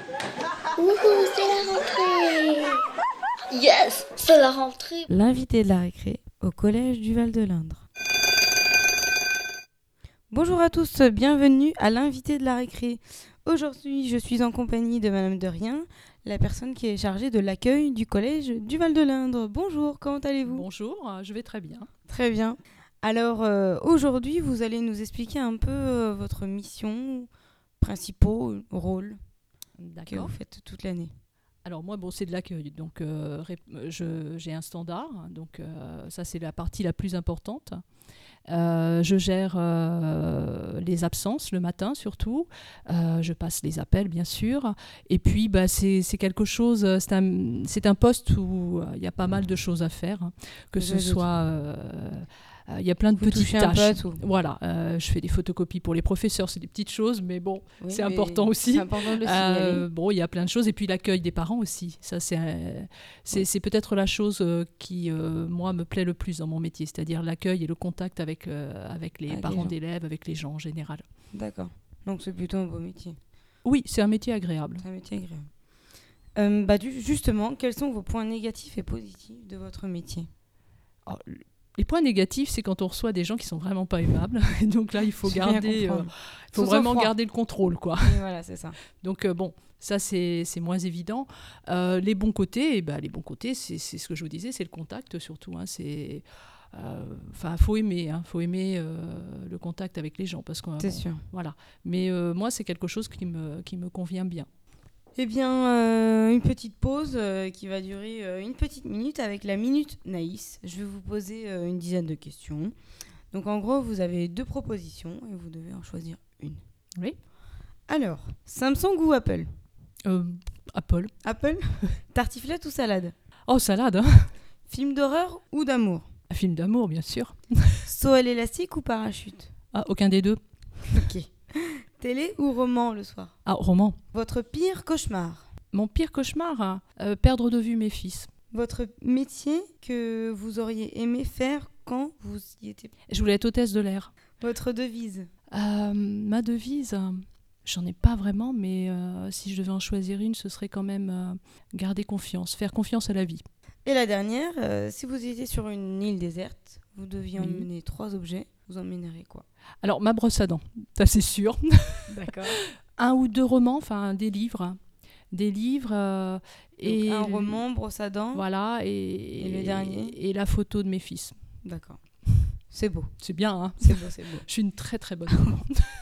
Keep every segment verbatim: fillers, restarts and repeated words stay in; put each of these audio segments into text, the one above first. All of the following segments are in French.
Wouhou, c'est la rentrée! Yes, c'est la rentrée! L'invité de la récré au collège du Val-de-Lindre. Bonjour à tous, bienvenue à l'invité de la récré. Aujourd'hui, je suis en compagnie de Madame Derrien, la personne qui est chargée de l'accueil du collège du Val-de-Lindre. Bonjour, comment allez-vous ? Bonjour, je vais très bien. Très bien. Alors, euh, aujourd'hui, vous allez nous expliquer un peu euh, votre mission, principaux rôles D'accord. que vous faites toute l'année. Alors moi, bon, c'est de l'accueil, donc euh, rép- je, j'ai un standard, donc euh, ça c'est la partie la plus importante. Euh, je gère euh, les absences le matin surtout, euh, je passe les appels bien sûr, et puis bah, c'est, c'est quelque chose, c'est un, c'est un poste où il euh, y a pas mal de choses à faire, hein, que Je ce doute. soit... euh, Il y a plein de Vous petites touchez un peu à tâches. tout. Voilà, euh, je fais des photocopies pour les professeurs, c'est des petites choses, mais bon, Oui, c'est mais important aussi. C'est important de le signaler. Euh, bon, il y a plein de choses. Et puis l'accueil des parents aussi. Ça, c'est, euh, c'est, Ouais. c'est peut-être la chose euh, qui, euh, moi, me plaît le plus dans mon métier. C'est-à-dire l'accueil et le contact avec, euh, avec les Avec les parents gens. d'élèves, avec les gens en général. D'accord. Donc c'est plutôt un beau métier. Oui, c'est un métier agréable. C'est un métier agréable. Euh, bah, du- justement, quels sont vos points négatifs et positifs de votre métier ? Alors, les points négatifs, c'est quand on reçoit des gens qui sont vraiment pas aimables. Et donc là, il faut Je viens garder, euh, comprendre. il faut Sous vraiment sang-froid. garder le contrôle, quoi. Oui, voilà, c'est ça. Donc euh, bon, ça c'est, c'est moins évident. Euh, les bons côtés, eh ben, les bons côtés, c'est, c'est ce que je vous disais, c'est le contact surtout. Hein, c'est, enfin, faut aimer, hein, faut aimer euh, le contact avec les gens, parce que C'est bon, sûr. voilà. Mais euh, moi, c'est quelque chose qui me qui me convient bien. Eh bien, euh, une petite pause euh, qui va durer euh, une petite minute avec la Minute Naïs. Je vais vous poser euh, une dizaine de questions. Donc, en gros, vous avez deux propositions et vous devez en choisir une. Oui. Alors, Samsung ou Apple ? Euh, Apple. Apple ? Tartiflette ou salade ? Oh, salade. Hein. Film d'horreur ou d'amour ? Un film d'amour, bien sûr. Saut à l'élastique ou parachute ? Ah, aucun des deux. Ok. Télé ou roman le soir ? Ah, roman. Votre pire cauchemar ? Mon pire cauchemar, hein, euh, perdre de vue mes fils. Votre métier que vous auriez aimé faire quand vous y étiez ? Je voulais être hôtesse de l'air. Votre devise ? Euh, ma devise, euh, j'en ai pas vraiment, mais euh, si je devais en choisir une, ce serait quand même euh, garder confiance, faire confiance à la vie. Et la dernière, euh, si vous étiez sur une île déserte, vous deviez Oui. emmener trois objets, vous emmènerez quoi ? Alors, ma brosse à dents, ça c'est sûr. D'accord. Un ou deux romans, enfin des livres. Des livres. euh, et Un roman, brosse à dents. Voilà, et, Et le dernier ? et la photo de mes fils. D'accord. C'est beau, C'est bien, hein. c'est beau, c'est beau. Je suis une très très bonne maman.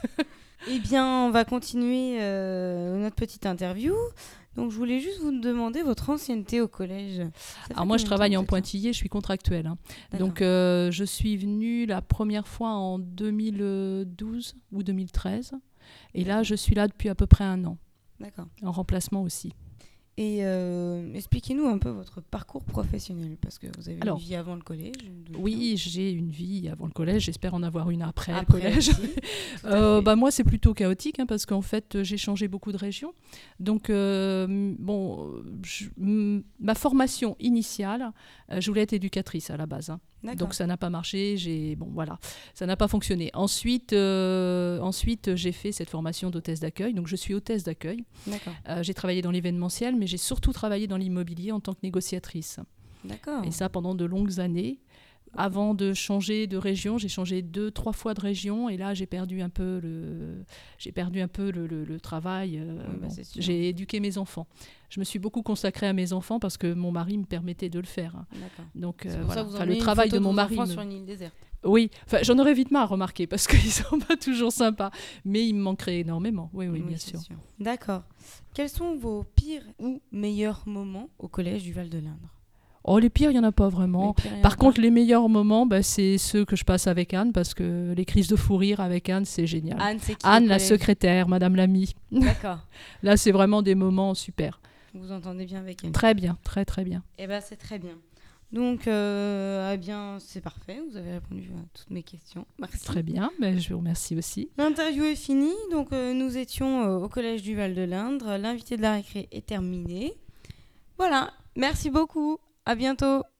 Eh bien, on va continuer euh, notre petite interview. Donc, je voulais juste vous demander votre ancienneté au collège. Ça fait Alors moi, je combien de travaille temps en que vous êtes là ? pointillé, je suis contractuelle. Hein. D'accord. Donc, euh, je suis venue la première fois en deux mille douze ou deux mille treize. Et là, je suis là depuis à peu près un an, D'accord. en remplacement aussi. Et euh, expliquez-nous un peu votre parcours professionnel, parce que vous avez Alors, une vie avant le collège. je me doute bien. Oui, j'ai une vie avant le collège, j'espère en avoir une après, Après le collège. aussi, tout à Euh, fait. bah, moi, c'est plutôt chaotique hein, parce qu'en fait, j'ai changé beaucoup de régions. Donc, euh, m- bon, je- m- ma formation initiale, euh, je voulais être éducatrice à la base. hein. D'accord. Donc, ça n'a pas marché. J'ai, bon, voilà, ça n'a pas fonctionné. Ensuite, euh, ensuite, j'ai fait cette formation d'hôtesse d'accueil. Donc, je suis hôtesse d'accueil. D'accord. Euh, j'ai travaillé dans l'événementiel, mais j'ai surtout travaillé dans l'immobilier en tant que négociatrice. D'accord. Et ça pendant de longues années. Avant de changer de région, j'ai changé deux, trois fois de région et là j'ai perdu un peu le, j'ai perdu un peu le, le- le travail. euh, Oui, bah, bon, c'est sûr. j'ai éduqué mes enfants. Je me suis beaucoup consacrée à mes enfants parce que mon mari me permettait de le faire. hein. D'accord. Donc C'est euh, pour voilà. ça que vous Enfin, emmenez le une travail photo de mon vos mari. enfants me- sur une île déserte. Oui, enfin, j'en aurais vite marre, remarquer, parce qu'ils sont pas toujours sympas. Mais ils me manqueraient énormément. Oui, oui, bien c'est sûr. D'accord. Quels sont vos pires ou meilleurs moments au collège du Val-de-Lindre ? Oh, les pires, il y en a pas vraiment. Les pires, il y en a Par pas. contre, les meilleurs moments, bah, c'est ceux que je passe avec Anne, parce que les crises de fou rire avec Anne, c'est génial. Anne, c'est qui Anne, au la collège ? secrétaire, Madame Lamy. D'accord. Là, c'est vraiment des moments super. Vous entendez bien avec elle. Très bien, très très bien. Eh ben, c'est très bien. Donc, euh, eh bien, c'est parfait. Vous avez répondu à toutes mes questions. Merci. Très bien, mais je vous remercie aussi. L'interview est finie. Donc, euh, nous étions euh, au collège du Val-de-Lindre. L'invité de la récré est terminé. Voilà. Merci beaucoup. À bientôt.